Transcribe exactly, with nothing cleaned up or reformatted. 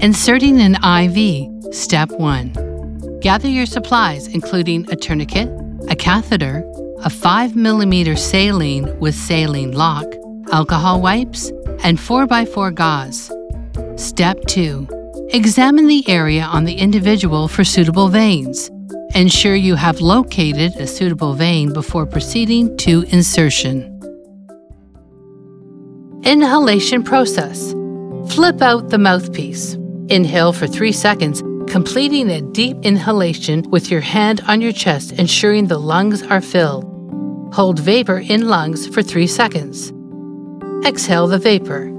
Inserting an I V, Step one. Gather your supplies, including a tourniquet, a catheter, a five millimeter saline with saline lock, alcohol wipes, and four by four gauze. Step two. Examine the area on the individual for suitable veins. Ensure you have located a suitable vein before proceeding to insertion. Inhalation process. Flip out the mouthpiece. Inhale for three seconds, completing a deep inhalation with your hand on your chest, ensuring the lungs are filled. Hold vapor in lungs for three seconds. Exhale the vapor.